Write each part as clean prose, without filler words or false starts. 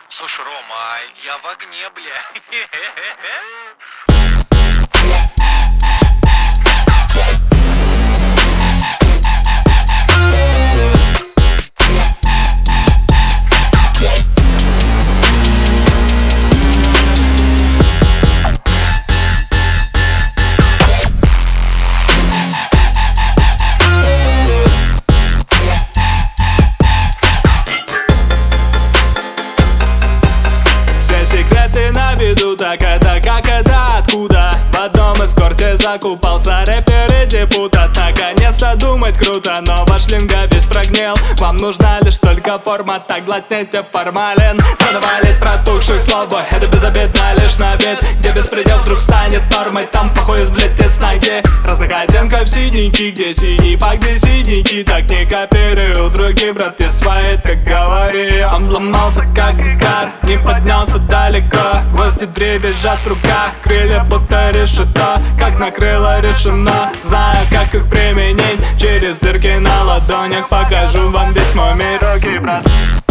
Слушай, Рома, а я в огне, бля. Секреты на виду, так это как это откуда? В одном из корте закупался рэпер и депутат. Наконец-то думать круто, но ваш линга весь прогнил. Вам нужна лишь только форма, так глотните формалин. Задавали протухших слов, это безобидно лишь на вид. Где беспредел вдруг станет нормой, там похуй взлетит с ноги. Разных оттенков синенький, где синий, по где синенький. Так не копирую, другие браты свои, так говори. Он ломался как гар, не поднялся далеко. Гвозди дребезжат в руках, крылья будто решето. Как накрыло решено, знаю как их применить. Через дырки на ладонях покажу вам весь мой мир. Руки, брат.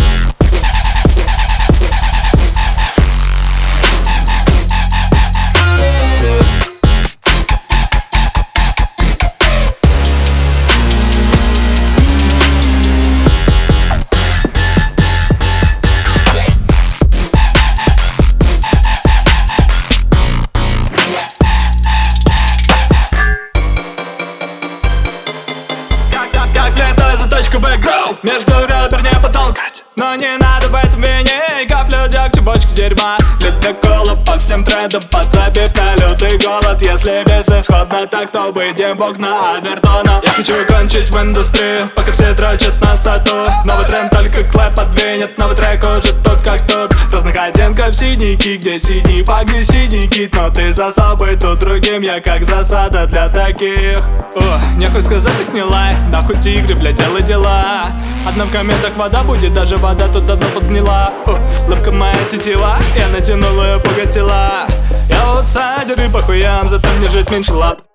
Как лето за точку в игру, между ребер не потолкать. Но не надо в этом вине, каплю дегтя, бочку дерьма. Ледокола по всем трендам, подзабив на лютый голод. Если безысходно так, то выйдем в окна Авертона. Я хочу кончить в индустрию, пока все дрочат на стату. Новый тренд только клэп подвинет, новый трек уже тут как тут. Разных оттенков синенький, где синий, по где синенький. Но ты за собой, тут другим, я как засада для таких. Нехуй сказать, так не лай, нахуй тигры, бля, делай дела. Одна в комментах вода будет, даже вода тут давно подгнила. Лапка моя тетива, я натянул ее, погатила. Я аутсайдер и по хуям, зато мне жить меньше лап.